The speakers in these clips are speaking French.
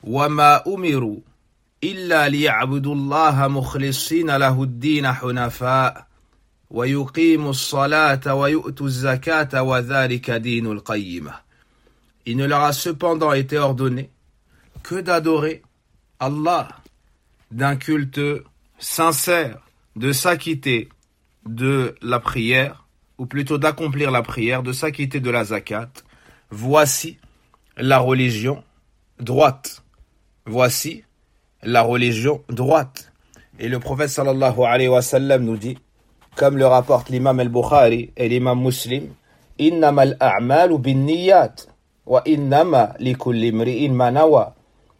وما أمروا إلا ليعبدوا الله مخلصين له الدين حنفاء ويقيموا الصلاة ويؤتوا الزكاة وذلك دين القيمة. Il ne leur a cependant été ordonné que d'adorer Allah d'un culte sincère, de s'acquitter de la prière, ou plutôt d'accomplir la prière, de s'acquitter de la zakat. Voici la religion droite. Voici la religion droite. Et le prophète sallallahu alayhi wa sallam nous dit, comme le rapporte l'imam al-Bukhari et l'imam Muslim, « Innama al-a'malu bin niyat, wa innama li kulli imri'in ma nawa »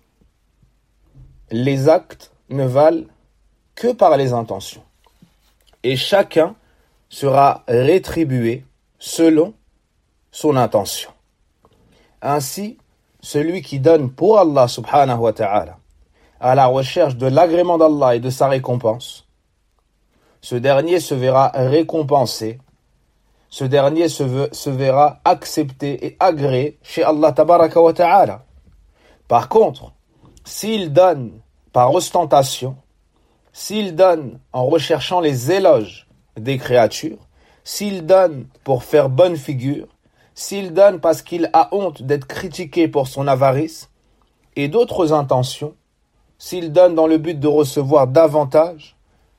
Les actes ne valent que par les intentions. Et chacun sera rétribué selon son intention. Ainsi, celui qui donne pour Allah subhanahu wa ta'ala à la recherche de l'agrément d'Allah et de sa récompense, ce dernier se verra récompensé, ce dernier se verra accepté et agréé chez Allah tabaraka wa ta'ala. Par contre, s'il donne par ostentation, s'il donne en recherchant les éloges des créatures, s'il donne pour faire bonne figure, s'il donne parce qu'il a honte d'être critiqué pour son avarice et d'autres intentions, s'il donne dans le but de recevoir davantage,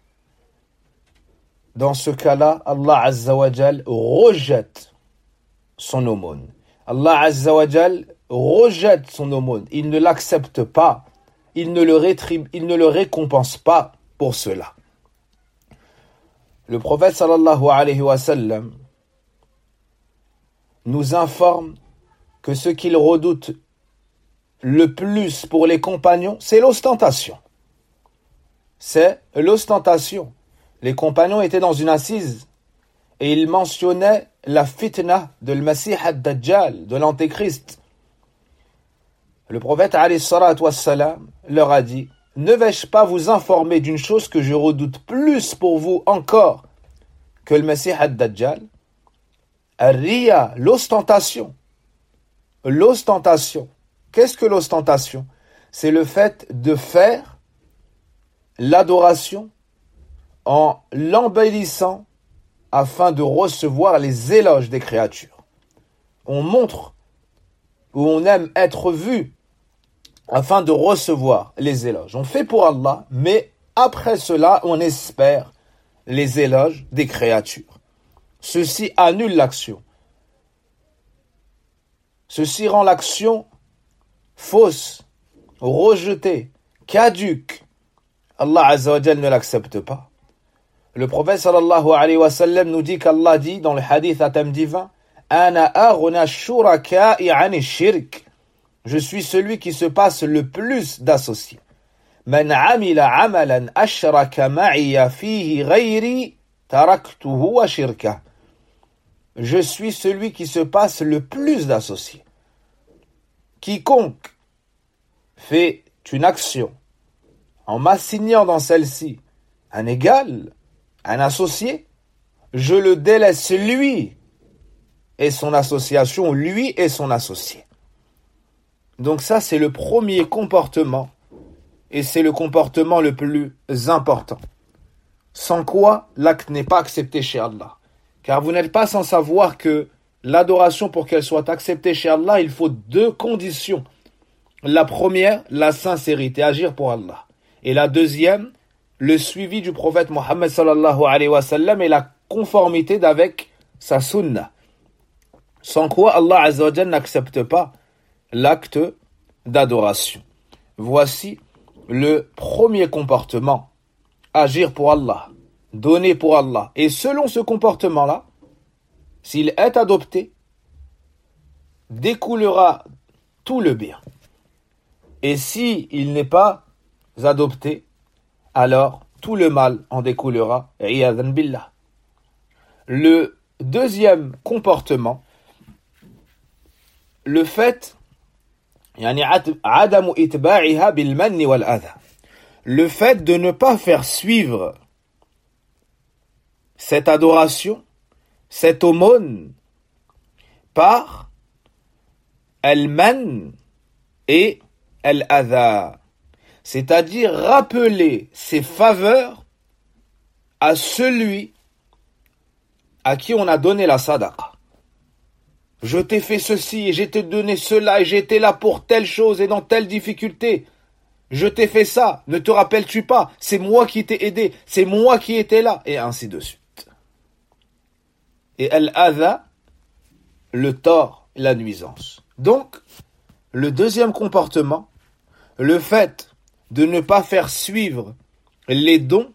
dans ce cas-là, Allah Azza wa Jal rejette son aumône. Allah Azza wa Jal rejette son aumône. Il ne l'accepte pas. Il ne le récompense pas pour cela. Le prophète sallallahu alayhi wa sallam nous informe que ce qu'il redoute le plus pour les compagnons, c'est l'ostentation. C'est l'ostentation. Les compagnons étaient dans une assise et ils mentionnaient la fitna de l'Masih ad-Dajjal, de l'Antéchrist. Le prophète alayhi salatu wassalam leur a dit: ne vais-je pas vous informer d'une chose que je redoute plus pour vous encore que le Messie ad-Dajjal? Ar-riya, l'ostentation. L'ostentation. Qu'est-ce que l'ostentation? C'est le fait de faire l'adoration en l'embellissant afin de recevoir les éloges des créatures. On montre ou on aime être vu afin de recevoir les éloges. On fait pour Allah, mais après cela, on espère les éloges des créatures. Ceci annule l'action. Ceci rend l'action fausse, rejetée, caduque. Allah Azza wa Jal ne l'accepte pas. Le prophète sallallahu alayhi wa sallam nous dit qu'Allah dit dans le hadith à thème divin: Ana aghna shuraka'i 'ani shirk. Je suis celui qui se passe le plus d'associés. Man 'amila 'amalan ashraka ma'iya fihi ghayri taraktuhu wa shirka. Je suis celui qui se passe le plus d'associés. Quiconque fait une action en m'assignant dans celle-ci un égal, un associé, je le délaisse lui et son association, lui et son associé. Donc ça, c'est le premier comportement et c'est le comportement le plus important. Sans quoi, l'acte n'est pas accepté chez Allah. Car vous n'êtes pas sans savoir que l'adoration, pour qu'elle soit acceptée chez Allah, il faut deux conditions. La première, la sincérité, agir pour Allah. Et la deuxième, le suivi du prophète Mohammed sallallahu alayhi wa sallam et la conformité d'avec sa sunna. Sans quoi Allah Azza wa Jalla n'accepte pas l'acte d'adoration. Voici le premier comportement. Agir pour Allah, donner pour Allah. Et selon ce comportement-là, s'il est adopté, découlera tout le bien. Et si il n'est pas adopté, alors tout le mal en découlera. Iyadhan billah. Le deuxième comportement, le fait, le fait de ne pas faire suivre cette adoration, cette aumône, par al-man et al-adha, c'est-à-dire rappeler ses faveurs à celui à qui on a donné la sadaqa. Je t'ai fait ceci et j'ai te donné cela et j'étais là pour telle chose et dans telle difficulté. Je t'ai fait ça, ne te rappelles-tu pas? C'est moi qui t'ai aidé, c'est moi qui étais là, et ainsi de suite. Et al-adha, le tort, la nuisance. Donc, le deuxième comportement, le fait de ne pas faire suivre les dons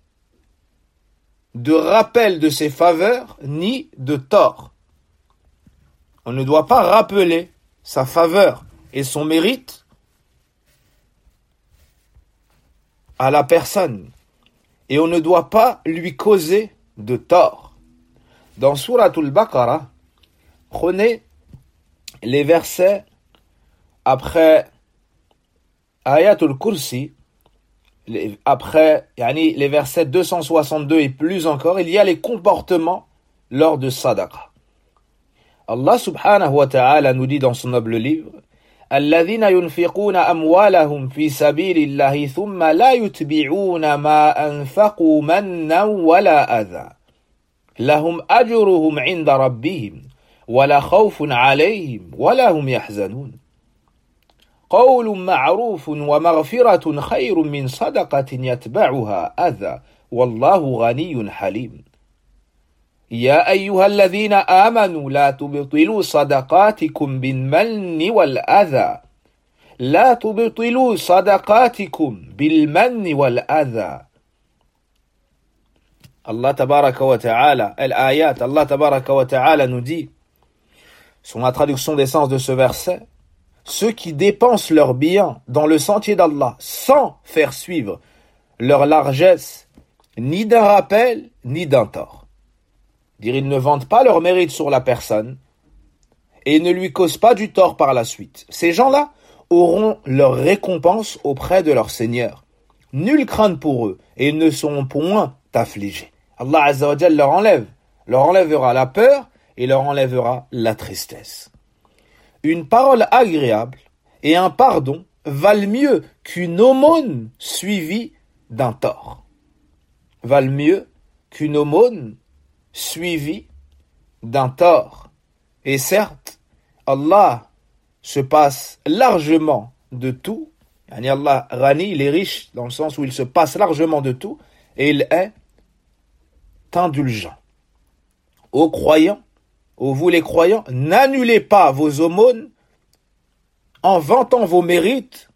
de rappel de ses faveurs ni de tort. On ne doit pas rappeler sa faveur et son mérite à la personne. Et on ne doit pas lui causer de tort. Dans Souratul Baqarah, prenez les versets après Ayatul Kursi, après les versets 262 et plus encore, il y a les comportements lors de Sadaqa. Allah subhanahu wa ta'ala nous dit dans son noble livre الذين ينفقون أموالهم في سبيل الله ثم لا يتبعون ما أنفقوا منا ولا أذى لهم أجرهم عند ربهم ولا خوف عليهم ولا هم يحزنون قول معروف ومغفرة خير من صدقة يتبعها أذى والله غني حليم يا أيها الذين آمنوا لا تبطلوا صدقاتكم بالمن والأذى لا تبطلوا صدقاتكم بالمن والأذى Allah tabaraka wa ta'ala, al-ayat, Allah tabaraka wa ta'ala nous dit, sur la traduction des sens de ce verset, ceux qui dépensent leurs biens dans le sentier d'Allah sans faire suivre leur largesse ni d'un rappel ni d'un tort. Dire ils ne vantent pas leur mérite sur la personne et ne lui causent pas du tort par la suite. Ces gens-là auront leur récompense auprès de leur Seigneur. Nulle crainte pour eux et ils ne seront point affligés. Allah Azza wa Jal leur enlèvera la peur et leur enlèvera la tristesse. Une parole agréable et un pardon valent mieux qu'une aumône suivie d'un tort. Valent mieux qu'une aumône suivie d'un tort. Et certes, Allah se passe largement de tout. Allah Rani, il est riche dans le sens où il se passe largement de tout et il est indulgent. Ô croyants, ô vous les croyants, n'annulez pas vos aumônes en vantant vos mérites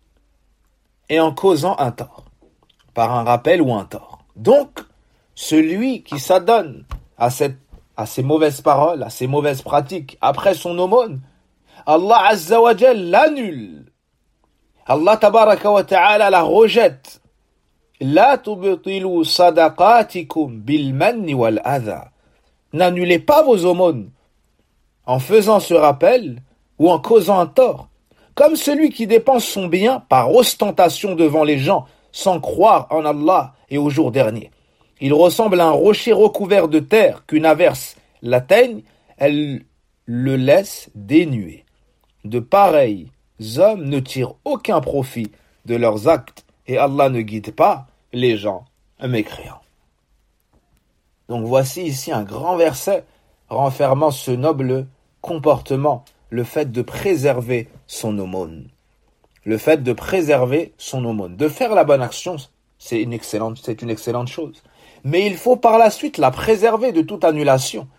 et en causant un tort, par un rappel ou un tort. Donc, celui qui s'adonne à ces mauvaises paroles, à ces mauvaises pratiques, après son aumône, Allah Azza wa Jal l'annule. Allah tabaraka wa ta'ala la rejette. La tubtilu sadaqatikum bil manni wal adha. N'annulez pas vos aumônes en faisant ce rappel ou en causant un tort, comme celui qui dépense son bien par ostentation devant les gens sans croire en Allah et au jour dernier. Il ressemble à un rocher recouvert de terre qu'une averse l'atteigne, elle le laisse dénué. De pareils hommes ne tirent aucun profit de leurs actes et Allah ne guide pas les gens mécréants. Donc voici ici un grand verset renfermant ce noble comportement, le fait de préserver son aumône. Le fait de préserver son aumône. De faire la bonne action, c'est une excellente chose. Mais il faut par la suite la préserver de toute annulation.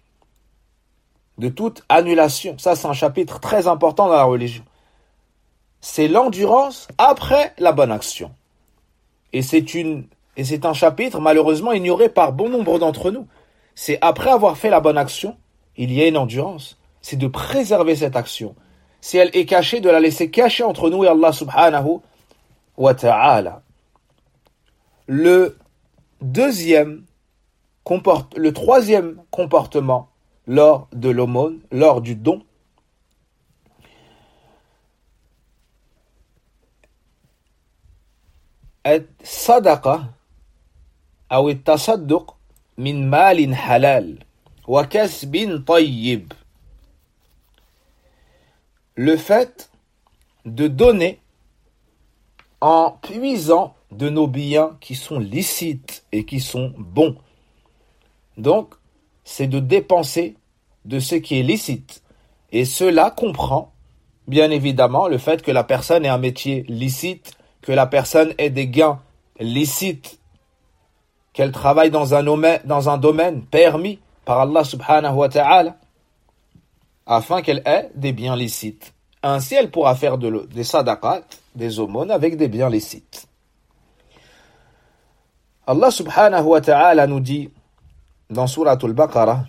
De toute annulation. Ça, c'est un chapitre très important dans la religion. C'est l'endurance après la bonne action. Et c'est un chapitre, malheureusement, ignoré par bon nombre d'entre nous. C'est après avoir fait la bonne action, il y a une endurance. C'est de préserver cette action. Si elle est cachée, de la laisser cachée entre nous et Allah subhanahu wa ta'ala. Le troisième comportement lors de l'aumône, lors du don, الصدقة أو التصدق من مال حلال وكسب طيب. Le fait de donner en puisant de nos biens qui sont licites et qui sont bons. Donc, c'est de dépenser de ce qui est licite. Et cela comprend, bien évidemment, le fait que la personne ait un métier licite, que la personne ait des gains licites, qu'elle travaille dans un domaine permis par Allah subhanahu wa ta'ala, afin qu'elle ait des biens licites. Ainsi, elle pourra faire des sadaqat, des aumônes avec des biens licites. Allah subhanahu wa ta'ala nous dit dans Surah Al-Baqarah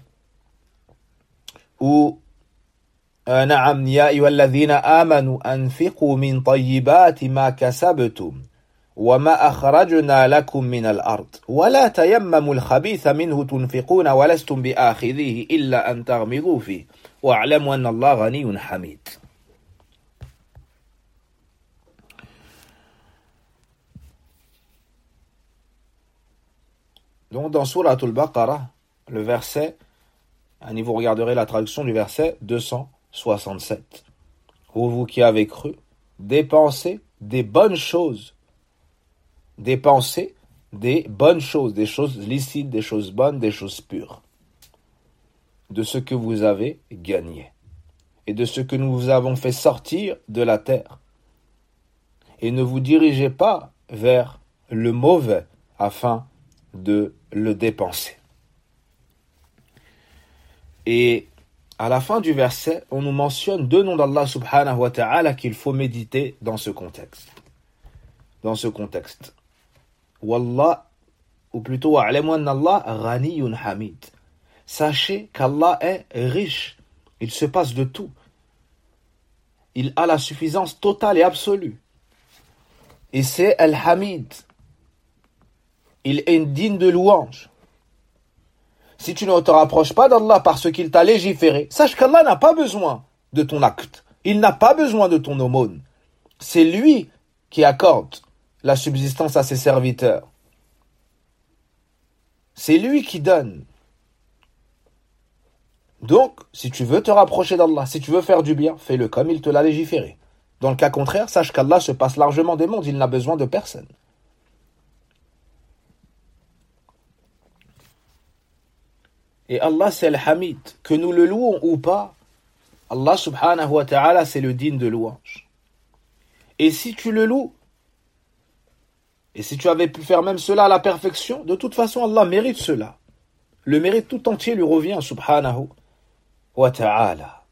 où نعم يا أيها الذين آمنوا أنفقوا من طيبات ما كسبتم وما أخرجنا لكم من الأرض ولا تيمموا الخبيث منه تنفقون ولستم بآخذيه إلا أن تغمضوا فيه واعلموا أن الله غني حميد. Donc dans Surah Al-Baqarah, le verset, vous regarderez la traduction du verset 267. Ô vous qui avez cru, dépensez des bonnes choses. Dépensez des bonnes choses, des choses licites, des choses bonnes, des choses pures. De ce que vous avez gagné. Et de ce que nous vous avons fait sortir de la terre. Et ne vous dirigez pas vers le mauvais afin de le dépenser. Et à la fin du verset, on nous mentionne deux noms d'Allah subhanahu wa ta'ala qu'il faut méditer dans ce contexte. Dans ce contexte. Wallah, ou plutôt wa'alamu anna Allah ghaniyun hamid. Sachez qu'Allah est riche. Il se passe de tout. Il a la suffisance totale et absolue. Et c'est Al-Hamid. Il est digne de louange. Si tu ne te rapproches pas d'Allah parce qu'il t'a légiféré, sache qu'Allah n'a pas besoin de ton acte. Il n'a pas besoin de ton aumône. C'est lui qui accorde la subsistance à ses serviteurs. C'est lui qui donne. Donc, si tu veux te rapprocher d'Allah, si tu veux faire du bien, fais-le comme il te l'a légiféré. Dans le cas contraire, sache qu'Allah se passe largement des mondes, il n'a besoin de personne. Et Allah, c'est Al-Hamid. Que nous le louons ou pas, Allah subhanahu wa ta'ala, c'est le digne de louange. Et si tu le loues, et si tu avais pu faire même cela à la perfection, de toute façon, Allah mérite cela. Le mérite tout entier lui revient, subhanahu wa ta'ala.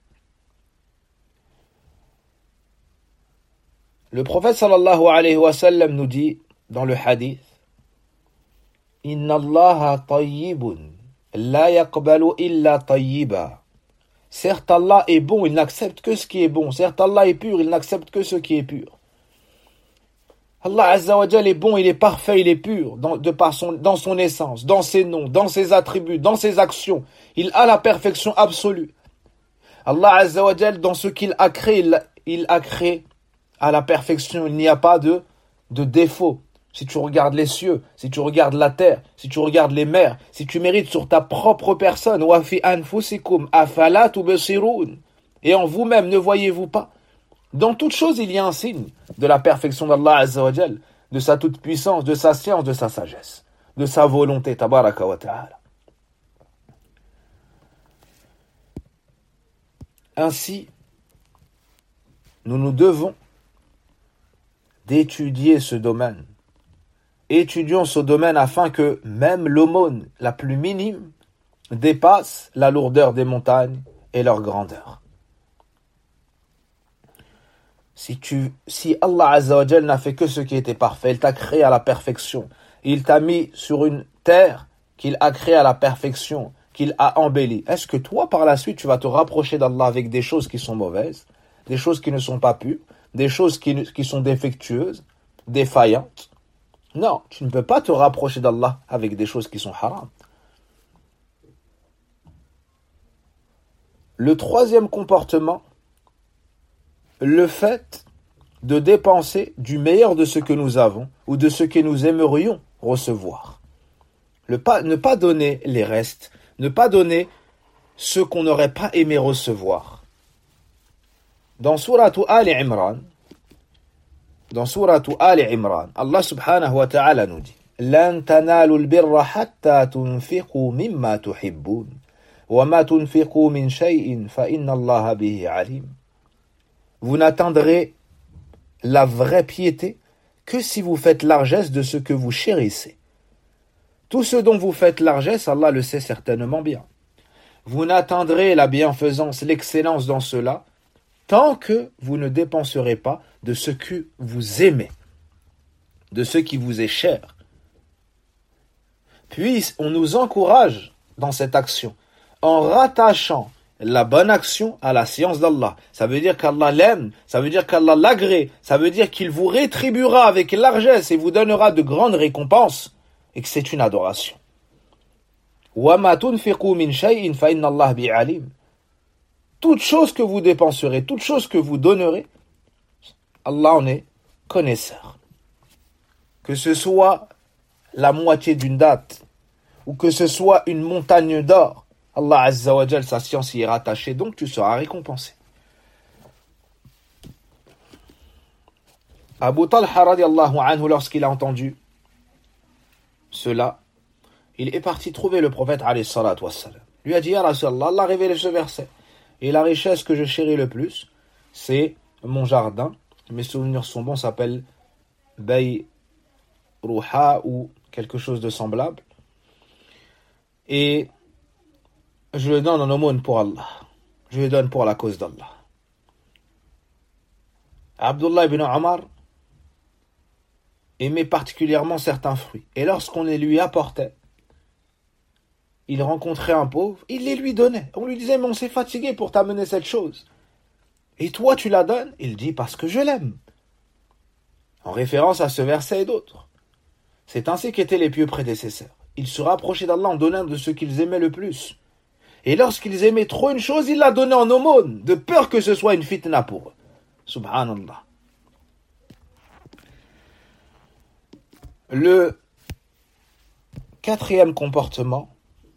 Le prophète sallallahu alayhi wa sallam nous dit dans le hadith, Inna Allaha tayyibun. La yaqbalu illa tayyiba. Certes, Allah est bon, il n'accepte que ce qui est bon. Certes, Allah est pur, il n'accepte que ce qui est pur. Allah Azza wa Jal est bon, il est parfait, il est pur dans son essence, dans ses noms, dans ses attributs, dans ses actions. Il a la perfection absolue. Allah Azza wa Jal, dans ce qu'il a créé, il a créé à la perfection. Il n'y a pas de défaut. Si tu regardes les cieux, si tu regardes la terre, si tu regardes les mers, si tu mérites sur ta propre personne, wa fi anfusikum afala tubsirun, et en vous-même ne voyez-vous pas? Dans toute chose, il y a un signe de la perfection d'Allah Azza wa Jal, de sa toute-puissance, de sa science, de sa sagesse, de sa volonté, tabaraka wa ta'ala. Ainsi, nous devons d'étudier ce domaine. Étudions ce domaine afin que même l'aumône la plus minime dépasse la lourdeur des montagnes et leur grandeur. Si Allah Azza wa Jal n'a fait que ce qui était parfait, il t'a créé à la perfection, il t'a mis sur une terre qu'il a créée à la perfection, qu'il a embellie, est-ce que toi par la suite tu vas te rapprocher d'Allah avec des choses qui sont mauvaises, des choses qui ne sont pas pures, des choses qui sont défectueuses, défaillantes? Non, tu ne peux pas te rapprocher d'Allah avec des choses qui sont haram. Le troisième comportement, le fait de dépenser du meilleur de ce que nous avons ou de ce que nous aimerions recevoir. Ne pas donner les restes, ne pas donner ce qu'on n'aurait pas aimé recevoir. Dans Surah Al Imran, dans sourate Ali Imran, Allah subhanahu wa ta'ala nous dit لن تنالوا البر حتى تنفقوا مما تحبون وما تنفقوا من شيء فإن الله به عليم. Vous n'atteindrez la vraie piété que si vous faites largesse de ce que vous chérissez. Tout ce dont vous faites largesse, Allah le sait certainement bien. Vous n'atteindrez la bienfaisance, l'excellence dans cela, tant que vous ne dépenserez pas de ce que vous aimez, de ce qui vous est cher. Puis, on nous encourage dans cette action, en rattachant la bonne action à la science d'Allah. Ça veut dire qu'Allah l'aime, ça veut dire qu'Allah l'agrée, ça veut dire qu'il vous rétribuera avec largesse et vous donnera de grandes récompenses, et que c'est une adoration. وَمَا تُنْفِقُوا مِنْ شَيْءٍ فَإِنَّ اللَّهَ بِعَلِيمٍ. Toute chose que vous dépenserez, toute chose que vous donnerez, Allah en est connaisseur. Que ce soit la moitié d'une date, ou que ce soit une montagne d'or, Allah Azza wa Jal, sa science y est rattachée, donc tu seras récompensé. Abu Talha radiallahu anhu, lorsqu'il a entendu cela, il est parti trouver le prophète alayhi salatu wassalam. Lui a dit, Ya Rasulallah, Allah a révélé ce verset. Et la richesse que je chéris le plus, c'est mon jardin. Mes souvenirs sont bons, ça s'appelle Bay Ruha ou quelque chose de semblable. Et je le donne en aumône pour Allah. Je le donne pour la cause d'Allah. Abdullah ibn Omar aimait particulièrement certains fruits. Et lorsqu'on les lui apportait, il rencontrait un pauvre, il les lui donnait. On lui disait, mais on s'est fatigué pour t'amener cette chose. Et toi, tu la donnes? Il dit, parce que je l'aime. En référence à ce verset et d'autres. C'est ainsi qu'étaient les pieux prédécesseurs. Ils se rapprochaient d'Allah en donnant de ce qu'ils aimaient le plus. Et lorsqu'ils aimaient trop une chose, ils la donnaient en aumône, de peur que ce soit une fitna pour eux. Subhanallah. Le quatrième comportement,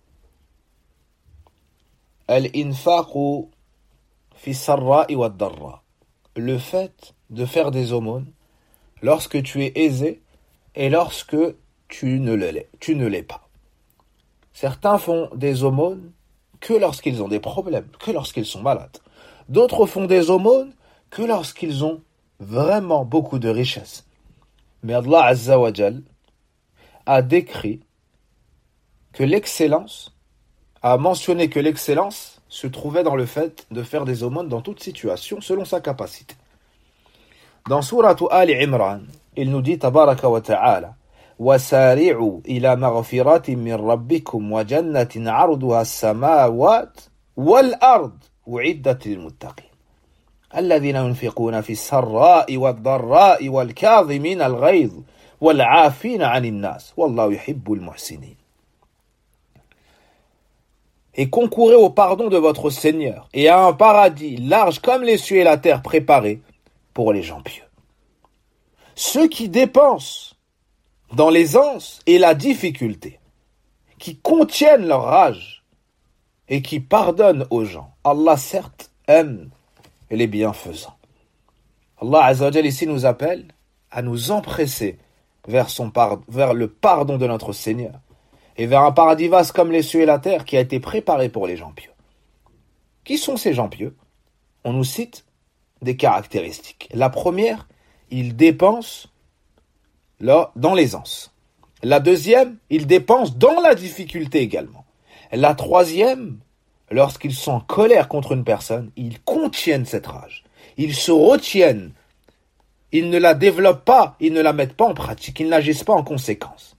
al-infaqu fi sarra'i wa darra. Le fait de faire des aumônes lorsque tu es aisé et lorsque tu ne l'es pas. Certains font des aumônes que lorsqu'ils ont des problèmes, que lorsqu'ils sont malades. D'autres font des aumônes que lorsqu'ils ont vraiment beaucoup de richesses. Mais Allah Azza wa Jal a décrit que l'excellence, a mentionné que l'excellence se trouvait dans le fait de faire des aumônes dans toute situation selon sa capacité. Dans sourate Ali Imran, il nous dit tabaraka wa ta'ala وَسَارِعُوا إِلَى مَغْفِرَةٍ مِّن رَبِّكُمْ وَجَنَّةٍ عَرْضُهَا السَّمَاوَاتُ وَالْأَرْضُ أُعِدَّتْ لِلْمُتَّقِينَ الَّذِينَ يُنْفِقُونَ فِي السَّرَّاءِ وَالضَّرَّاءِ وَالْكَاظِمِينَ الْغَيْظَ وَالْعَافِينَ عَنِ النَّاسِ وَاللَّهُ يُحِبُّ الْمُحْسِنِينَ. Et concourez au pardon de votre Seigneur et à un paradis large comme les cieux et la terre préparé pour les gens pieux. Ceux qui dépensent dans l'aisance et la difficulté, qui contiennent leur rage et qui pardonnent aux gens, Allah certes aime les bienfaisants. Allah Azza wa Jalla ici nous appelle à nous empresser vers le pardon de notre Seigneur et vers un paradis vaste comme les cieux et la terre qui a été préparé pour les gens pieux. Qui sont ces gens pieux? On nous cite des caractéristiques. La première, ils dépensent dans l'aisance. La deuxième, ils dépensent dans la difficulté également. La troisième, lorsqu'ils sont en colère contre une personne, ils contiennent cette rage. Ils se retiennent. Ils ne la développent pas, ils ne la mettent pas en pratique, ils n'agissent pas en conséquence.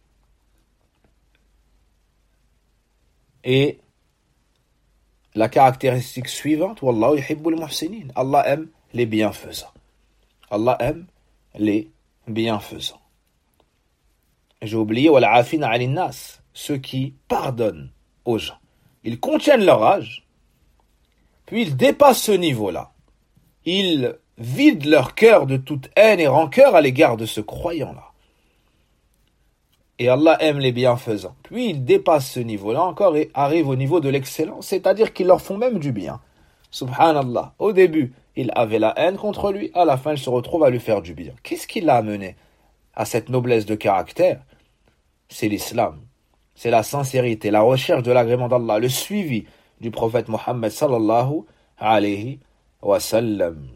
Et la caractéristique suivante, Wallahu yuhibbul muhsinin. Allah aime les bienfaisants. Allah aime les bienfaisants. J'ai oublié, wal'afina 'anil nas, ceux qui pardonnent aux gens. Ils contiennent leur rage, puis ils dépassent ce niveau-là. Ils vident leur cœur de toute haine et rancœur à l'égard de ce croyant-là. Et Allah aime les bienfaisants. Puis ils dépassent ce niveau-là encore et arrivent au niveau de l'excellence, c'est-à-dire qu'ils leur font même du bien. Subhanallah. Au début, il avait la haine contre lui, à la fin il se retrouve à lui faire du bien. Qu'est-ce qui l'a amené à cette noblesse de caractère? C'est l'islam, c'est la sincérité, la recherche de l'agrément d'Allah, le suivi du prophète Mohammed sallallahu alayhi wa sallam.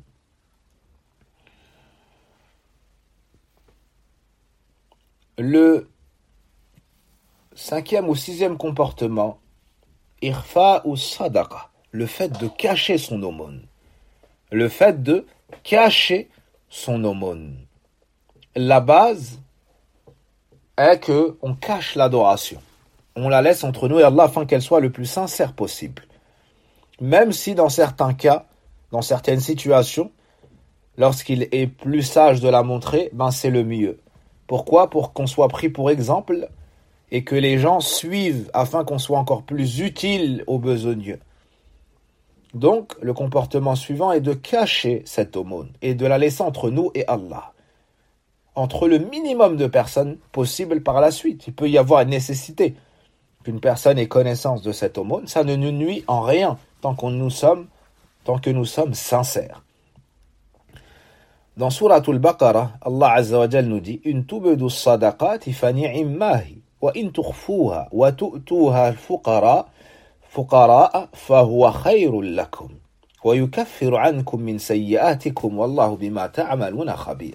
Le cinquième ou sixième comportement, irfa ou sadaqa, le fait de cacher son aumône. Le fait de cacher son aumône. La base est que on cache l'adoration. On la laisse entre nous et Allah afin qu'elle soit le plus sincère possible. Même si dans certains cas, dans certaines situations, lorsqu'il est plus sage de la montrer, c'est le mieux. Pourquoi? Pour qu'on soit pris pour exemple et que les gens suivent afin qu'on soit encore plus utile aux besogneux. Donc, le comportement suivant est de cacher cette aumône et de la laisser entre nous et Allah. Entre le minimum de personnes possible par la suite. Il peut y avoir une nécessité qu'une personne ait connaissance de cette aumône. Ça ne nous nuit en rien tant que nous sommes sincères. Dans Suratul Baqarah, Allah Azza wa Jal nous dit: In tubdu as-sadaqati fa ni'immahi wa in tukhfuha wa tu'tuha al-fuqara فهو خير لكم ويكفر عنكم من سيئاتكم والله بما تعملون خبير.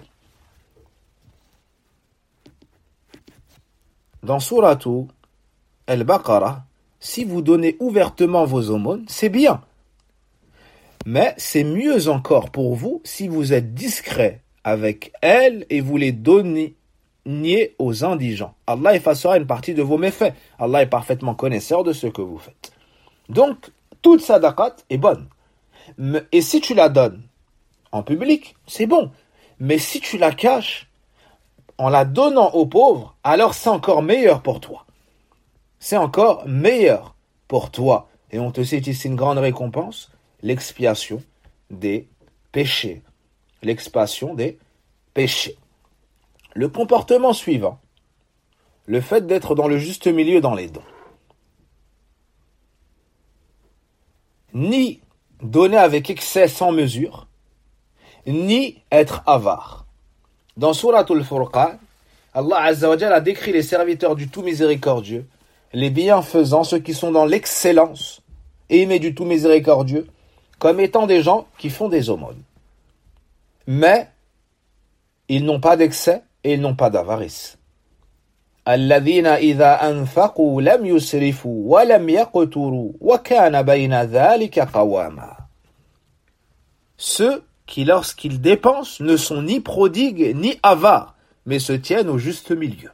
Dans Suratu Al-Baqarah, si vous donnez ouvertement vos aumônes, c'est bien. Mais c'est mieux encore pour vous si vous êtes discret avec elles et vous les donnez aux indigents. Allah effacera une partie de vos méfaits. Allah est parfaitement connaisseur de ce que vous faites. Donc, toute sadaqat est bonne. Et si tu la donnes en public, c'est bon. Mais si tu la caches en la donnant aux pauvres, alors c'est encore meilleur pour toi. C'est encore meilleur pour toi. Et on te cite ici une grande récompense, l'expiation des péchés. L'expiation des péchés. Le comportement suivant, le fait d'être dans le juste milieu dans les dons. Ni donner avec excès sans mesure, ni être avare. Dans Suratul Furqan, Allah Azza wa Jalla a décrit les serviteurs du tout miséricordieux, les bienfaisants, ceux qui sont dans l'excellence et aimés du tout miséricordieux, comme étant des gens qui font des aumônes. Mais ils n'ont pas d'excès et ils n'ont pas d'avarice. الذين إذا أنفقوا لم يسرفوا ولم يقتروا وكان بين ذلك قواما. Ceux qui, lorsqu'ils dépensent, ne sont ni prodigues ni avares, mais se tiennent au juste milieu.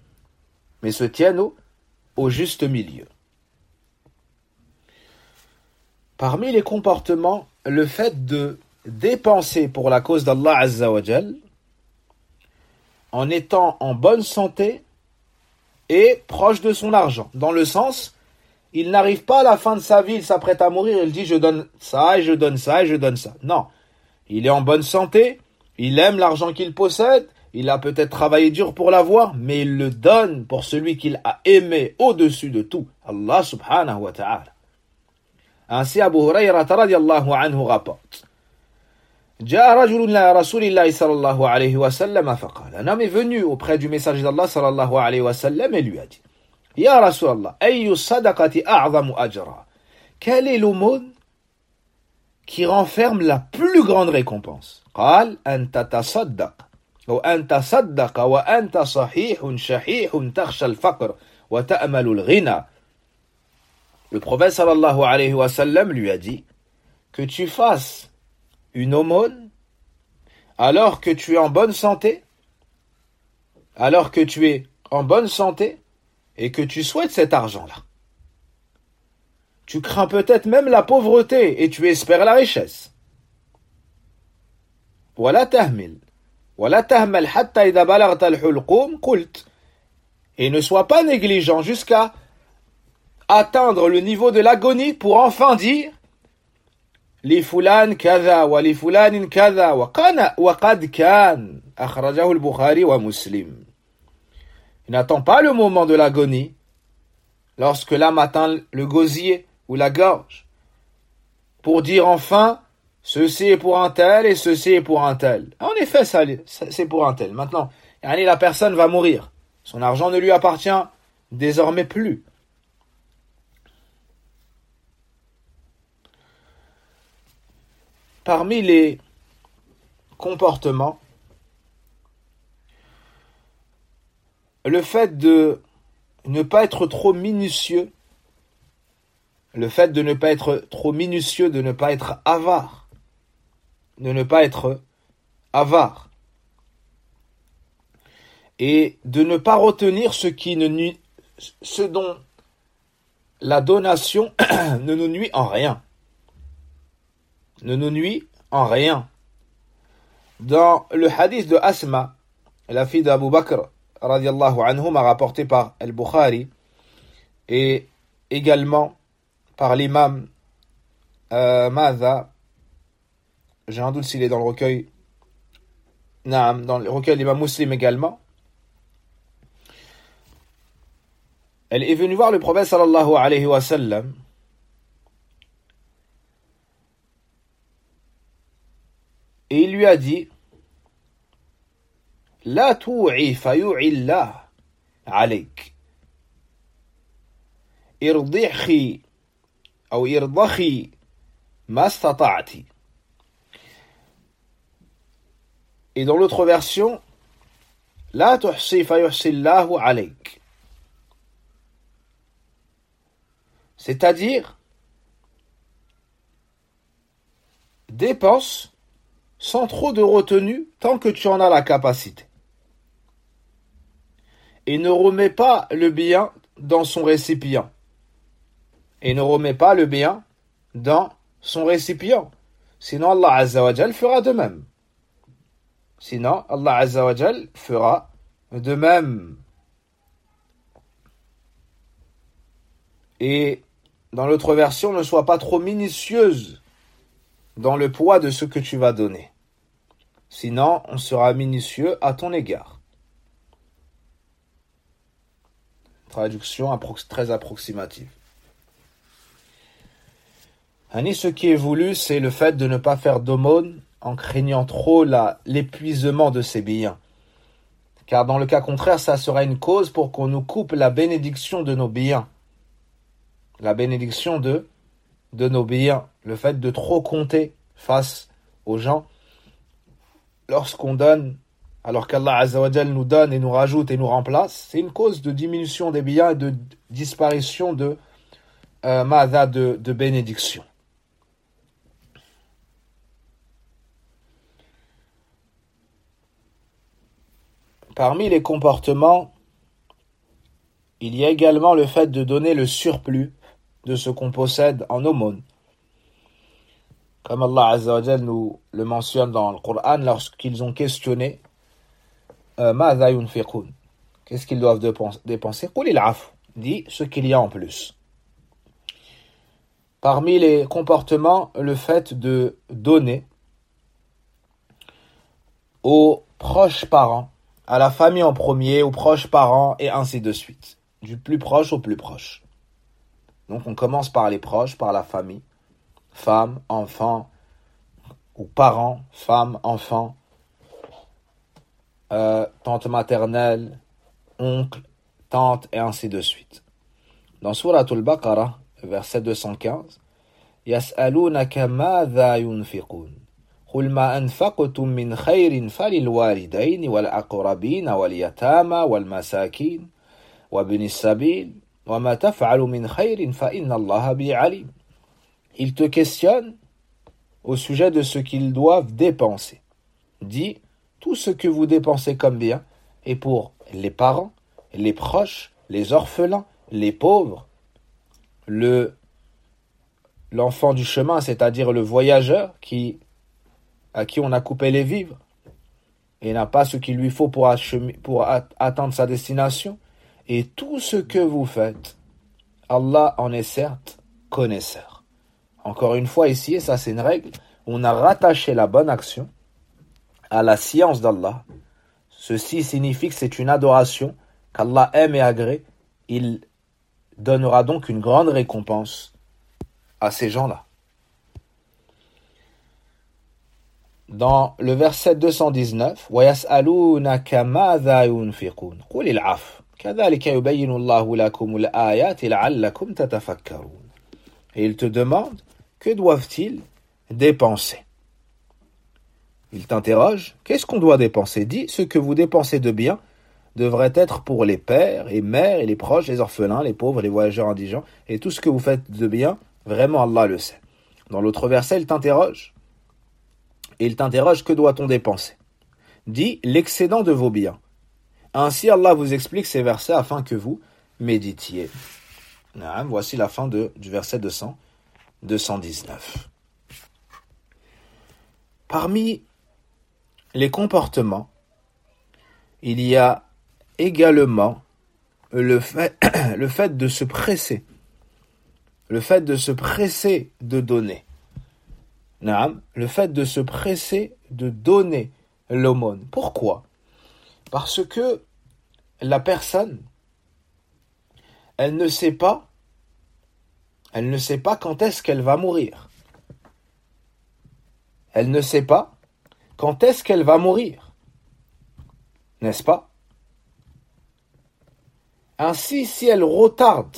Au juste milieu. Parmi les comportements, le fait de dépenser pour la cause d'Allah Azza wa Jal, en étant en bonne santé et proche de son argent. Dans le sens, il n'arrive pas à la fin de sa vie, il s'apprête à mourir, il dit je donne ça et je donne ça et je donne ça. Non, il est en bonne santé, il aime l'argent qu'il possède, il a peut-être travaillé dur pour l'avoir, mais il le donne pour celui qu'il a aimé au-dessus de tout, Allah subhanahu wa ta'ala. Ainsi Abu Hurayrata radiyallahu anhu rapporte: جاء رجل إلى رسول الله صلى الله عليه وسلم فقال. Un homme est venu auprès du messager d'Allah صلى الله عليه وسلم et lui a dit: Ya Rasulallah, أي الصدقة أعظم أجرا. Quelle est l'aumône qui renferme la plus grande récompense? قال أن تتصدق أو أن تصدق وأنت صحيح شحيح تخشى الفقر وتأمل الغنى. Le prophète sallallahu alayhi wa sallam lui a dit que tu fasses une aumône alors que tu es en bonne santé, et que tu souhaites cet argent-là. Tu crains peut-être même la pauvreté et tu espères la richesse. ولا تهمل حتى إذا بلغت الحلقوم قلت. Et ne sois pas négligent jusqu'à atteindre le niveau de l'agonie pour enfin dire لفلان كذا ولفلان كذا وقد كان أخرجه البخاري ومسلم. Il n'attend pas le moment de l'agonie, lorsque l'âme atteint le gosier ou la gorge, pour dire enfin ceci est pour un tel et ceci est pour un tel. En effet, ça, c'est pour un tel. Maintenant, la personne va mourir. Son argent ne lui appartient désormais plus. Parmi les comportements, le fait de ne pas être trop minutieux, le fait de ne pas être trop minutieux, de ne pas être avare, de ne pas être avare, et de ne pas retenir ce dont la donation ne nous nuit en rien. Ne nous nuit en rien. Dans le hadith de Asma, la fille d'Abu Bakr, radiallahu anhu, rapporté par Al-Bukhari, et également par l'imam Madha, j'ai un doute s'il est dans le recueil, dans le recueil de l'imam Muslim également. Elle est venue voir le prophète sallallahu alayhi wa sallam et il lui a dit: La tu'i fayu'i Allah alayk. Irdihi ou irdahi ma stata'ti. Et dans l'autre version, La tuhsi fayuhsi Allahu alayk. C'est-à-dire, dépense sans trop de retenue tant que tu en as la capacité. Et ne remets pas le bien dans son récipient. Et ne remets pas le bien dans son récipient. Sinon Allah Azza wa Jal fera de même. Sinon Allah Azza wa Jal fera de même. Et dans l'autre version, ne sois pas trop minutieuse dans le poids de ce que tu vas donner. Sinon, on sera minutieux à ton égard. Traduction très approximative. Ce qui est voulu, c'est le fait de ne pas faire d'aumône en craignant trop l'épuisement de ses biens. Car dans le cas contraire, ça sera une cause pour qu'on nous coupe la bénédiction de nos biens. La bénédiction de nos biens. Le fait de trop compter face aux gens lorsqu'on donne, alors qu'Allah Azza wa Jal nous donne et nous rajoute et nous remplace, c'est une cause de diminution des biens et de disparition de bénédiction. Parmi les comportements, il y a également le fait de donner le surplus de ce qu'on possède en aumône. Comme Allah Azza wa Jal nous le mentionne dans le Coran lorsqu'ils ont questionné Ma'adha yunfiqun, qu'est-ce qu'ils doivent dépenser? Qulil afu, dit ce qu'il y a en plus. Parmi les comportements, le fait de donner aux proches parents, à la famille en premier, aux proches parents, et ainsi de suite. Du plus proche au plus proche. Donc on commence par les proches, par la famille. Femmes, enfants, ou parents, femmes, enfants, tante maternelle, oncle, tante, et ainsi de suite. Dans Souratul Baqarah, verset 215, Yas'alunaka madha yunfiqun. قل ما أنفقتم من خير فللوالدين والأقربين واليتامى والمساكين وابن السبيل وما تفعل من خير فإن الله به عليم. Il te questionne au sujet de ce qu'ils doivent dépenser. Dis, tout ce que vous dépensez comme bien est pour les parents, les proches, les orphelins, les pauvres, l'enfant du chemin, c'est-à-dire le voyageur à qui on a coupé les vivres et n'a pas ce qu'il lui faut pour atteindre sa destination. Et tout ce que vous faites, Allah en est certes connaisseur. Encore une fois ici, et ça c'est une règle, on a rattaché la bonne action à la science d'Allah. Ceci signifie que c'est une adoration qu'Allah aime et agrée. Il donnera donc une grande récompense à ces gens-là. dans le verset 219, وَيَسْأَلُونَكَ مَاذَا يُنْفِقُونَ قُلِ الْعَفْوَ كَذَلِكَ يُبَيِّنُ اللَّهُ لَكُمُ الْآيَاتِ لَعَلَّكُمْ تَتَفَكَّرُونَ. Et ils te demandent, que doivent-ils dépenser? Ils t'interrogent, qu'est-ce qu'on doit dépenser? Dis, ce que vous dépensez de bien devrait être pour les pères et mères et les proches, les orphelins, les pauvres, les voyageurs indigents, et tout ce que vous faites de bien, vraiment Allah le sait. Dans l'autre verset, il t'interroge, que doit-on dépenser? Dis, l'excédent de vos biens. Ainsi, Allah vous explique ces versets afin que vous méditiez. Voici la fin du verset 219. Parmi les comportements, il y a également le fait de se presser. Le fait de se presser de donner. Le fait de se presser de donner l'aumône. Pourquoi? Parce que la personne, elle ne sait pas quand est-ce qu'elle va mourir. Elle ne sait pas quand est-ce qu'elle va mourir. N'est-ce pas? Ainsi, si elle retarde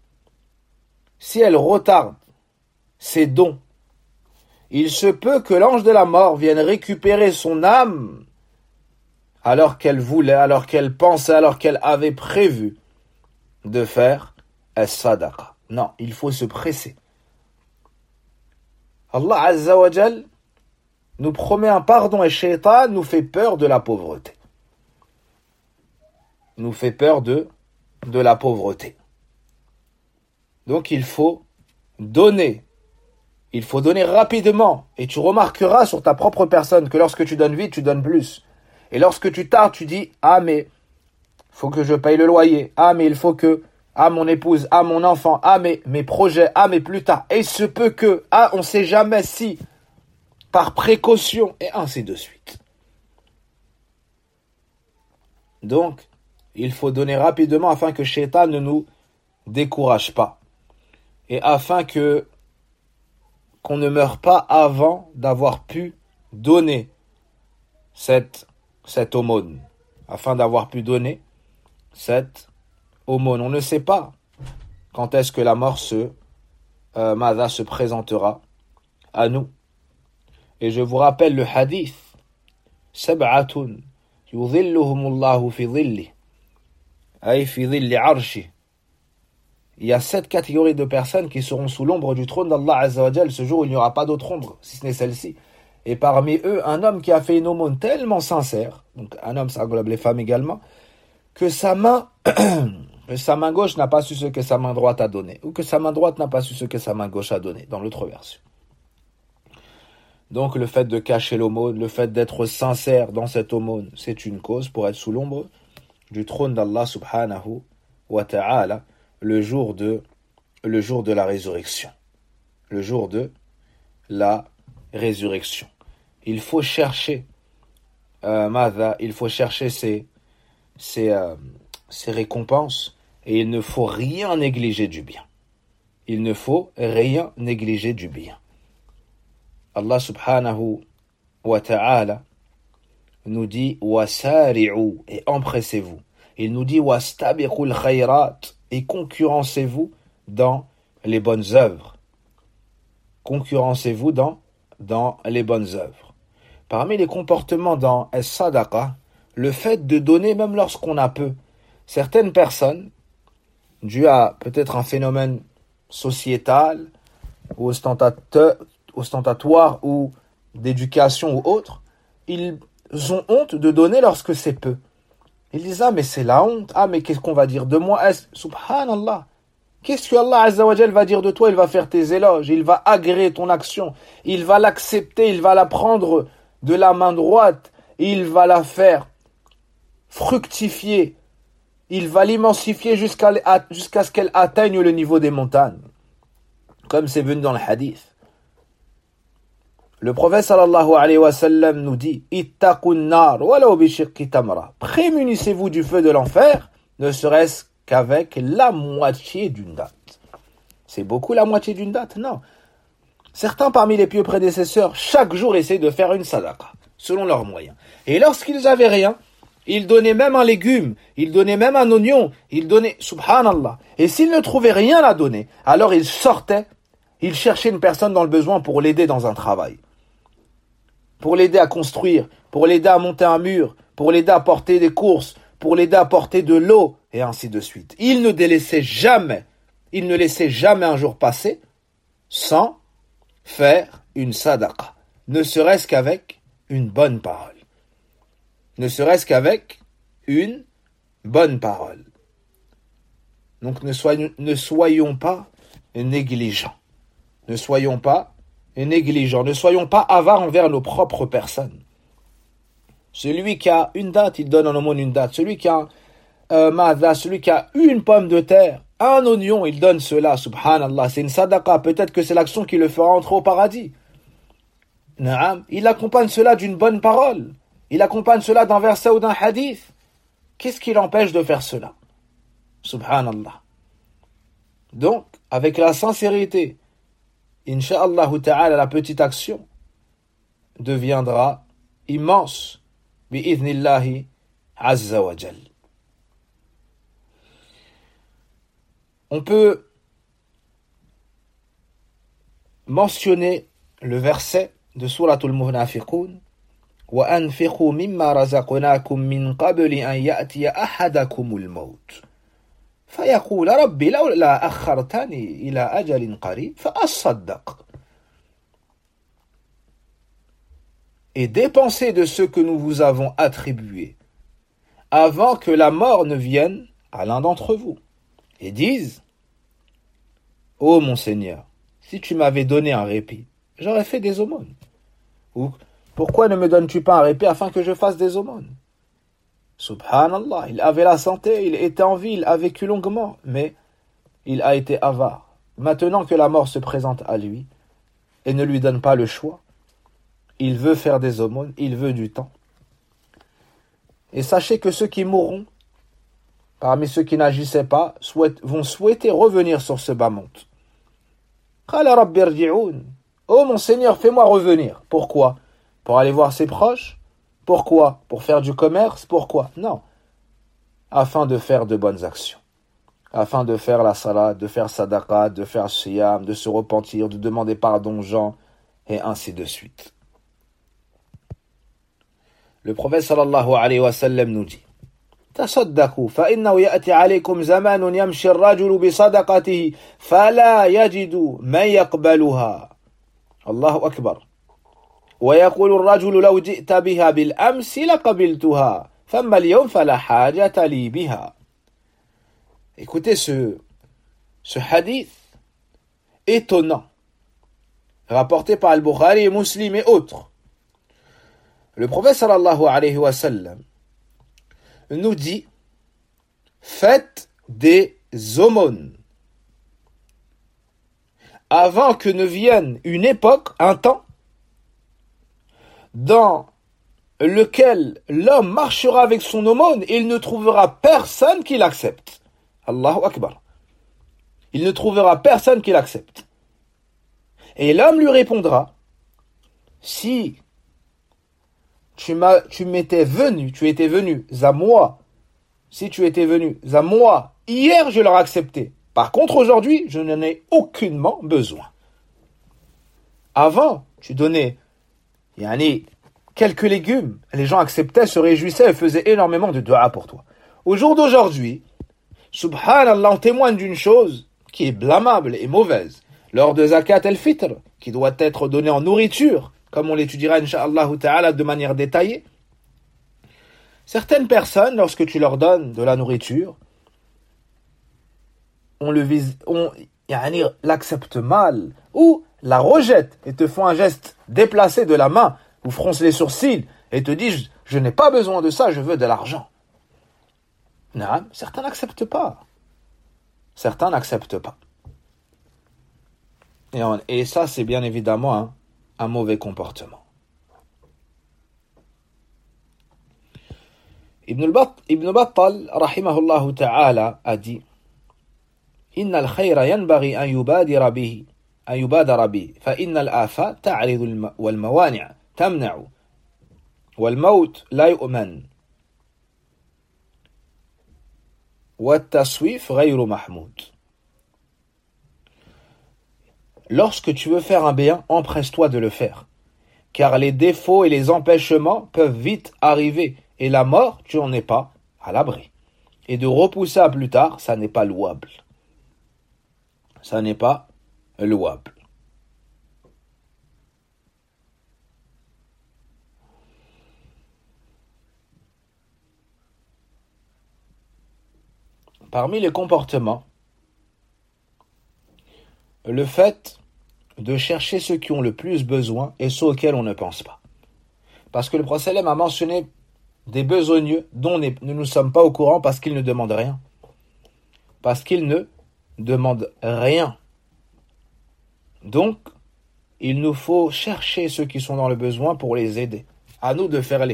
ses dons, il se peut que l'ange de la mort vienne récupérer son âme alors qu'elle voulait, alors qu'elle pensait, alors qu'elle avait prévu de faire as-sadaqa. Non, il faut se presser. Allah Azza wa Jal nous promet un pardon et Shaitan nous fait peur de la pauvreté. Nous fait peur de la pauvreté. Donc il faut donner. Il faut donner rapidement. Et tu remarqueras sur ta propre personne que lorsque tu donnes vite, tu donnes plus. Et lorsque tu tardes, tu dis, ah mais, faut que je paye le loyer. Ah mais il faut que, ah mon épouse, ah mon enfant, ah mes projets, ah mais plus tard. Et il se peut que, ah on sait jamais si, par précaution, et ainsi de suite. Donc, il faut donner rapidement afin que Shaitan ne nous décourage pas. Et afin qu'on ne meure pas avant d'avoir pu donner cette aumône. Afin d'avoir pu donner cette aumône. On ne sait pas quand est-ce que la mort se présentera à nous. Et je vous rappelle le hadith. Sab'atun yudhilluhumullahu fi dhilli. Ay fi dhilli arshi. Il y a 7 catégories de personnes qui seront sous l'ombre du trône d'Allah Azza wa Jal ce jour où il n'y aura pas d'autre ombre, si ce n'est celle-ci. Et parmi eux, un homme qui a fait une aumône tellement sincère, donc un homme, ça englobe les femmes également, que sa main gauche n'a pas su ce que sa main droite a donné, ou que sa main droite n'a pas su ce que sa main gauche a donné, dans l'autre version. Donc le fait de cacher l'aumône, le fait d'être sincère dans cette aumône, c'est une cause pour être sous l'ombre du trône d'Allah subhanahu wa ta'ala, le jour de la résurrection. Le jour de la résurrection. Il faut chercher il faut chercher ces récompenses et il ne faut rien négliger du bien. Il ne faut rien négliger du bien. Allah subhanahu wa ta'ala nous dit wasari'u et empressez-vous. Il nous dit wastabiqul khayrat et concurrencez-vous dans les bonnes œuvres. Concurrencez-vous dans les bonnes œuvres. Parmi les comportements dans as-sadaqa, le fait de donner même lorsqu'on a peu. Certaines personnes, dû à peut-être un phénomène sociétal ou ostentatoire ou d'éducation ou autre, ils ont honte de donner lorsque c'est peu. Ils disent, ah mais c'est la honte, ah mais qu'est-ce qu'on va dire de moi? Subhanallah. Qu'est-ce que Allah Azza wa Jal va dire de toi? Il va faire tes éloges, il va agréer ton action, il va l'accepter, il va la prendre de la main droite, il va la faire fructifier, il va l'immensifier jusqu'à ce qu'elle atteigne le niveau des montagnes. Comme c'est venu dans le hadith. Le prophète sallallahu alayhi wa sallam nous dit ittaqun nar walau bi shiqqi tamra. Prémunissez-vous du feu de l'enfer, ne serait-ce qu'avec la moitié d'une date. C'est beaucoup la moitié d'une date? Non. Certains parmi les pieux prédécesseurs, chaque jour, essayaient de faire une sadaqa, selon leurs moyens. Et lorsqu'ils avaient rien, ils donnaient même un légume, ils donnaient même un oignon, ils donnaient, subhanallah. Et s'ils ne trouvaient rien à donner, alors ils sortaient, ils cherchaient une personne dans le besoin pour l'aider dans un travail. Pour l'aider à construire, pour l'aider à monter un mur, pour l'aider à porter des courses, pour l'aider à porter de l'eau, et ainsi de suite. Ils ne délaissaient jamais, ils ne laissaient jamais un jour passer sans faire une sadaqa, ne serait-ce qu'avec une bonne parole. Ne serait-ce qu'avec une bonne parole. Donc ne soyons pas négligents. Ne soyons pas négligents. Ne soyons pas avares envers nos propres personnes. Celui qui a une date, il donne en aumône une date. Celui qui a celui qui a une pomme de terre, un oignon, il donne cela, subhanallah. C'est une sadaqa. Peut-être que c'est l'action qui le fera entrer au paradis. Naam. Il accompagne cela d'une bonne parole. Il accompagne cela d'un verset ou d'un hadith. Qu'est-ce qui l'empêche de faire cela? Subhanallah. Donc, avec la sincérité, incha'Allah ta'ala, la petite action deviendra immense. Bi'idhnillahi azza wa jal. On peut mentionner le verset de Suratul Munafiqun. وأنفقوا مما رزقناكم من قبل أن يأتي أحدكم الموت فيقول ربي لولا أخرتني إلى أجل قريب فأصدق. Et dépensez de ce que nous vous avons attribué avant que la mort ne vienne à l'un d'entre vous. Et disent, ô mon Seigneur, si tu m'avais donné un répit, j'aurais fait des aumônes. Ou pourquoi ne me donnes-tu pas un répit afin que je fasse des aumônes? Subhanallah, il avait la santé, il était en vie, il a vécu longuement, mais il a été avare. Maintenant que la mort se présente à lui et ne lui donne pas le choix, il veut faire des aumônes, il veut du temps. Et sachez que ceux qui mourront, parmi ceux qui n'agissaient pas, vont souhaiter revenir sur ce bas monde. Qala rabbi irji'un. Oh mon Seigneur, fais-moi revenir. Pourquoi? Pour aller voir ses proches? Pourquoi? Pour faire du commerce? Pourquoi? Non. Afin de faire de bonnes actions. Afin de faire la salat, de faire sadaqa, de faire siyam, de se repentir, de demander pardon aux gens, et ainsi de suite. Le prophète sallallahu alayhi wa sallam nous dit, تصدقوا فإنه يأتي عليكم زمان يمشي الرجل بصدقته فلا يجد من يقبلها. الله أكبر. ويقول الرجل لو جئت بها بالأمس لقبلتها فما اليوم فلا حاجة لي بها. Écoutez ce hadith étonnant, rapporté par Al-Bukhari et Muslim et autres. Le prophète sallallahu alayhi wa sallam nous dit, faites des aumônes avant que ne vienne une époque, un temps, dans lequel l'homme marchera avec son aumône et il ne trouvera personne qui l'accepte. Allahu Akbar. Il ne trouvera personne qui l'accepte. Et l'homme lui répondra, si tu étais venu à moi, si tu étais venu à moi, hier je l'aurais accepté. Par contre aujourd'hui, je n'en ai aucunement besoin. Avant, tu donnais quelques légumes, les gens acceptaient, se réjouissaient et faisaient énormément de dua pour toi. Au jour d'aujourd'hui, subhanallah, on témoigne d'une chose qui est blâmable et mauvaise. Lors de zakat al-fitr, qui doit être donnée en nourriture, comme on l'étudiera incha'Allah ta'ala de manière détaillée, certaines personnes, lorsque tu leur donnes de la nourriture, on l'accepte mal, ou la rejette et te font un geste déplacé de la main, ou fronce les sourcils, et te disent, je n'ai pas besoin de ça, je veux de l'argent. Non, certains n'acceptent pas. Certains n'acceptent pas. Et ça, c'est bien évidemment un mauvais comportement. Ibn Battal, rahimahullah ta'ala, a dit, Inna al-khayra yanbaghi an yubadira bihi, أن يبادر به فإن الآفات تعرض والموانع تمنع والموت لا يؤمن والتسويف غير محمود. Lorsque tu veux faire un bien, empresse-toi de le faire, car les défauts et les empêchements peuvent vite arriver, et la mort, tu n'en es pas à l'abri. Et de repousser à plus tard, ça n'est pas louable. Ça n'est pas louable. Parmi les comportements, le fait de chercher ceux qui ont le plus besoin et ceux auxquels on ne pense pas. Parce que le prophète a mentionné des besogneux dont nous ne sommes pas au courant parce qu'ils ne demandent rien. Parce qu'ils ne demandent rien. Donc, il nous faut chercher ceux qui sont dans le besoin pour les aider. À nous de faire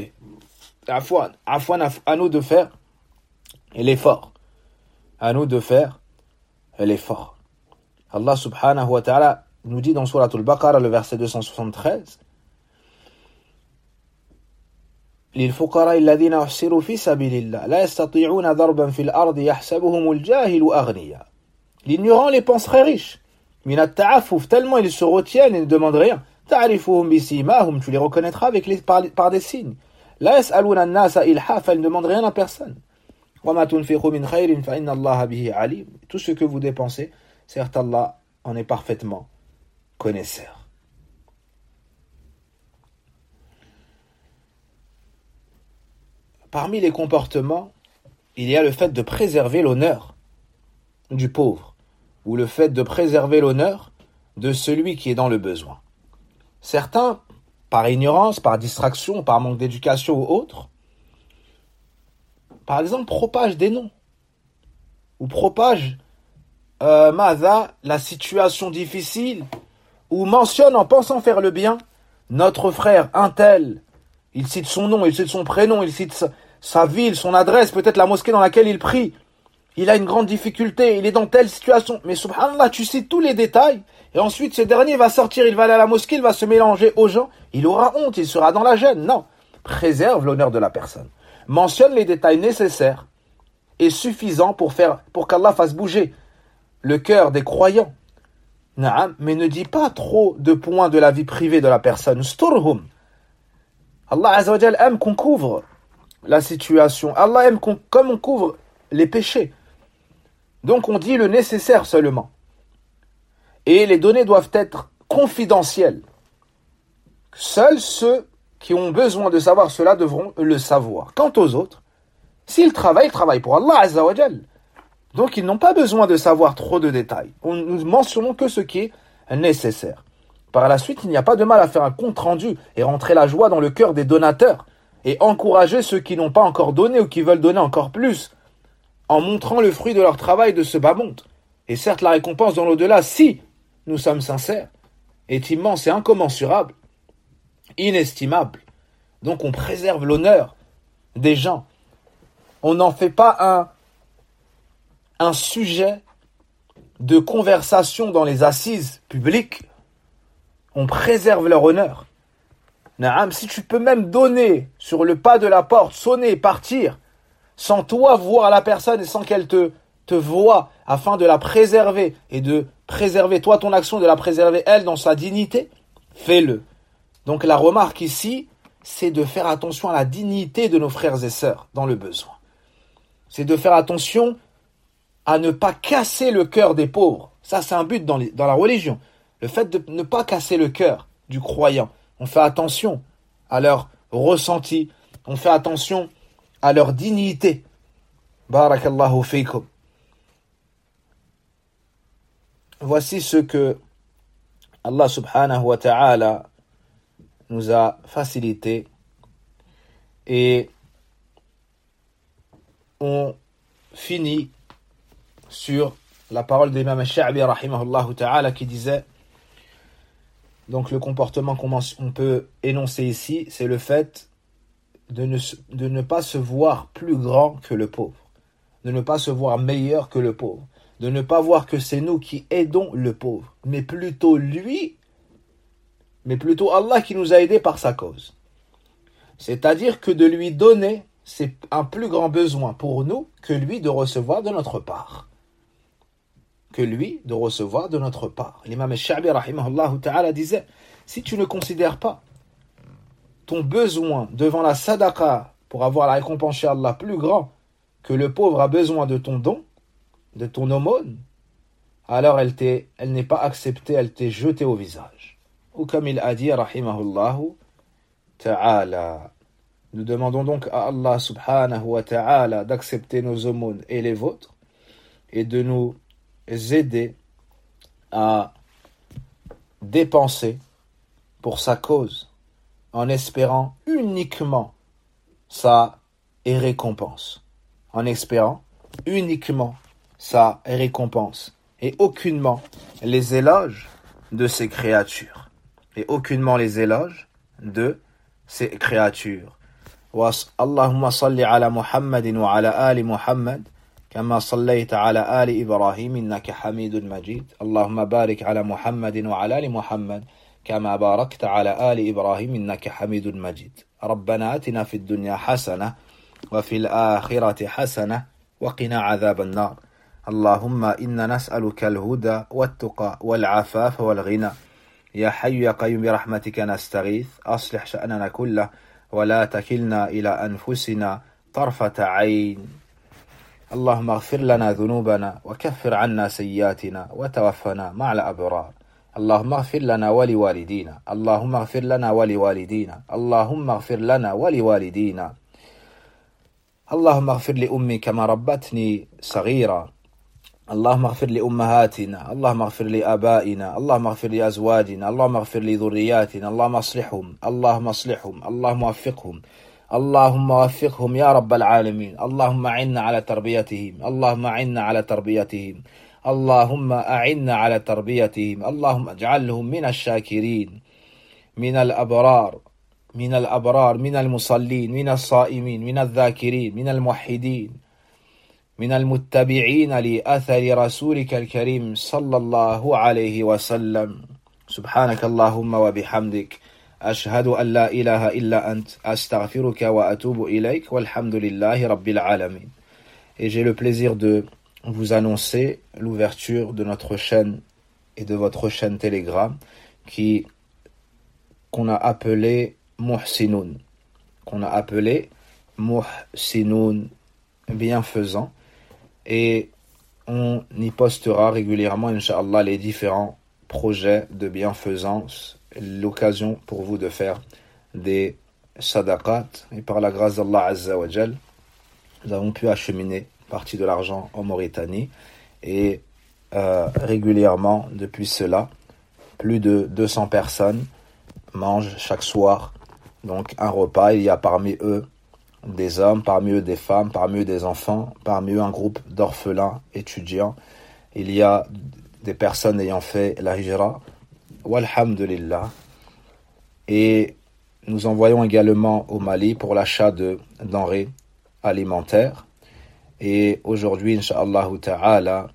à nous de faire l'effort. À nous de faire l'effort. Allah subhanahu wa ta'ala nous dit dans Surat al-Baqarah, le verset 273, للفقراء الذين أحصروا في سبيل الله لا يستطيعون ضربا في الأرض يحسبهم الجاهل أغنياء. L'ignorant les penserait riches. من التعفف, tellement ils se retiennent et ne demandent rien. تعرفهم بسيماهم, tu les reconnaîtras par des signes. لا يسألون الناس إلحافا, ils ne demandent rien à personne. وما تنفقوا من خير فإن الله به عليم. Tout ce que vous dépensez, certes Allah en est parfaitement connaisseur. Parmi les comportements, il y a le fait de préserver l'honneur du pauvre, ou le fait de préserver l'honneur de celui qui est dans le besoin. Certains, par ignorance, par distraction, par manque d'éducation ou autre, par exemple, propagent des noms, ou propagent la situation difficile, ou mentionnent en pensant faire le bien, notre frère, un tel, il cite son nom, il cite son prénom, il cite sa ville, son adresse, peut-être la mosquée dans laquelle il prie. Il a une grande difficulté, il est dans telle situation. Mais subhanallah, tu cites tous les détails, et ensuite ce dernier va sortir, il va aller à la mosquée, il va se mélanger aux gens, il aura honte, il sera dans la gêne. Non, préserve l'honneur de la personne. Mentionne les détails nécessaires et suffisants pour qu'Allah fasse bouger le cœur des croyants. Naam, mais ne dis pas trop de points de la vie privée de la personne. Sturhum. Allah Azza wa Jal aime qu'on couvre la situation. Allah aime comme on couvre les péchés. Donc on dit le nécessaire seulement. Et les données doivent être confidentielles. Seuls ceux qui ont besoin de savoir cela devront le savoir. Quant aux autres, s'ils travaillent, ils travaillent pour Allah Azza wa Jal. Donc ils n'ont pas besoin de savoir trop de détails. Nous mentionnons que ce qui est nécessaire. Par la suite, il n'y a pas de mal à faire un compte rendu et rentrer la joie dans le cœur des donateurs et encourager ceux qui n'ont pas encore donné ou qui veulent donner encore plus en montrant le fruit de leur travail de ce bas monde. Et certes, la récompense dans l'au-delà, si nous sommes sincères, est immense et incommensurable, inestimable. Donc on préserve l'honneur des gens. On n'en fait pas un sujet de conversation dans les assises publiques. On préserve leur honneur. Naam, si tu peux même donner sur le pas de la porte, sonner et partir, sans toi voir la personne et sans qu'elle te voie, afin de la préserver et de préserver toi ton action, de la préserver elle dans sa dignité, fais-le. Donc la remarque ici, c'est de faire attention à la dignité de nos frères et sœurs dans le besoin. C'est de faire attention à ne pas casser le cœur des pauvres. Ça, c'est un but dans la religion. Le fait de ne pas casser le cœur du croyant. On fait attention à leur ressenti. On fait attention à leur dignité. Barakallahu fikum. Voici ce que Allah subhanahu wa ta'ala nous a facilité. Et on finit sur la parole d'Imam al-Sha'bi rahimahullah ta'ala qui disait, donc le comportement qu'on peut énoncer ici, c'est le fait de ne pas se voir plus grand que le pauvre, de ne pas se voir meilleur que le pauvre, de ne pas voir que c'est nous qui aidons le pauvre, mais plutôt Allah qui nous a aidés par sa cause. C'est-à-dire que de lui donner, c'est un plus grand besoin pour nous que lui de recevoir de notre part. L'imam al-Sha'bi, rahimahullah ta'ala, disait, si tu ne considères pas ton besoin devant la sadaqa pour avoir la récompense chez Allah plus grand que le pauvre a besoin de ton don, de ton aumône, alors elle n'est pas acceptée, elle t'est jetée au visage. Ou comme il a dit, rahimahullah ta'ala. Nous demandons donc à Allah subhanahu wa ta'ala d'accepter nos aumônes et les vôtres et de nous aider à dépenser pour sa cause en espérant uniquement sa récompense. En espérant uniquement sa récompense et aucunement les éloges de ses créatures. اللهم صل على محمد وعلى آل محمد كما صليت على آل إبراهيم إنك حميد مجيد اللهم بارك على محمد وعلى آل محمد كما باركت على آل إبراهيم إنك حميد مجيد ربنا آتنا في الدنيا حسنة وفي الآخرة حسنة وقنا عذاب النار اللهم إنا نسألك الهدى والتقى والعفاف والغنى يا حي يا قيوم برحمتك نستغيث أصلح شأننا كله ولا تكلنا إلى أنفسنا طرفة عين اللهم اغفر لنا ذنوبنا وكفر عنا سيئاتنا وتوفنا مع الأبرار اللهم اغفر لنا ولوالدينا اللهم اغفر لنا ولوالدينا اللهم اغفر لنا ولوالدينا اللهم اغفر لأمي كما ربتني صغيرا اللهم اغفر لأمهاتنا اللهم اغفر لآبائنا اللهم اغفر لأزواجنا اللهم اغفر لذرياتنا اللهم اصلحهم اللهم وفقهم يا رب العالمين اللهم أعنا على تربيتهم اللهم أعنا على تربيتهم اللهم اجعلهم من الشاكرين من الأبرار من المصلين من الصائمين من الذاكرين من الموحدين من المتبعين لأثر رسولك الكريم صلى الله عليه وسلم سبحانك اللهم وبحمدك أشهد أن لا إله إلا أنت أستغفرك وأتوب إليك والحمد لله رب العالمين. Et j'ai le plaisir de vous annoncer l'ouverture de notre chaîne et de votre chaîne Telegram qu'on a appelé Muhsinoun, bienfaisant. Et on y postera régulièrement, Inch'Allah, les différents projets de bienfaisance, l'occasion pour vous de faire des sadaqat. Et par la grâce d'Allah Azza wa Jal, nous avons pu acheminer partie de l'argent en Mauritanie. Et régulièrement, depuis cela, plus de 200 personnes mangent chaque soir donc un repas. Il y a parmi eux des hommes, parmi eux des femmes, parmi eux des enfants, parmi eux un groupe d'orphelins étudiants. Il y a des personnes ayant fait la hijra, walhamdulillah. Et nous envoyons également au Mali pour l'achat de denrées alimentaires. Et aujourd'hui, Inch'Allah ta'ala,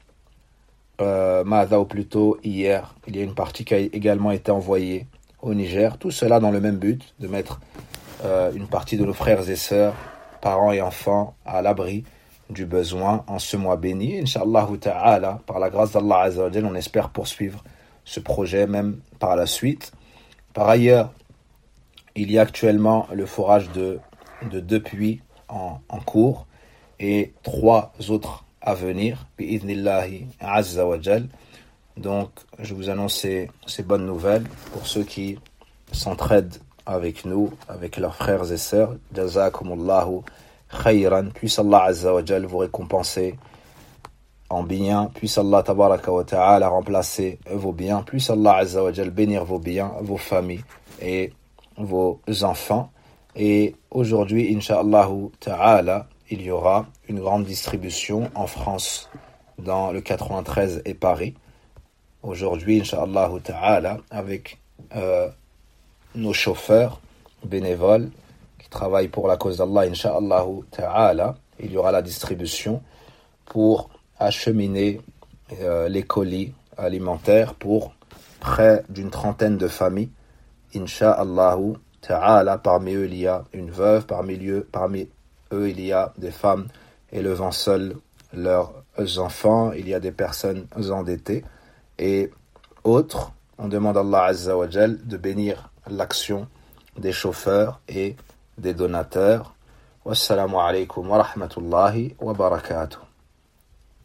ou plutôt hier, il y a une partie qui a également été envoyée au Niger. Tout cela dans le même but de mettre une partie de nos frères et sœurs, parents et enfants, à l'abri du besoin en ce mois béni. Inch'Allah ta'ala, par la grâce d'Allah Azza wa Jal, on espère poursuivre ce projet même par la suite. Par ailleurs, il y a actuellement le forage de 2 puits en cours et 3 autres à venir, bi'idhnillahi Azza wa Jal. Donc, je vous annonce ces bonnes nouvelles pour ceux qui s'entraident avec nous, avec leurs frères et sœurs. Jazakumullahu khayran. Puisse Allah Azza wa Jal vous récompenser en bien. Puisse Allah tabaraka wa ta'ala remplacer vos biens. Puisse Allah Azza wa Jal bénir vos biens, vos familles et vos enfants. Et aujourd'hui, Inch'Allah ta'ala, il y aura une grande distribution en France, dans le 93 et Paris. Aujourd'hui, Inch'Allah ta'ala, avec nos chauffeurs bénévoles qui travaillent pour la cause d'Allah, Inch'Allah ta'ala, il y aura la distribution pour acheminer les colis alimentaires pour près d'une trentaine de familles. Inch'Allahu ta'ala, parmi eux il y a une veuve, parmi eux il y a des femmes élevant seules leurs enfants, il y a des personnes endettées et autres. On demande à Allah Azza wa Jal de bénir l'action des chauffeurs et des donateurs. Wassalamu alaikum wa rahmatullahi wa barakatuh.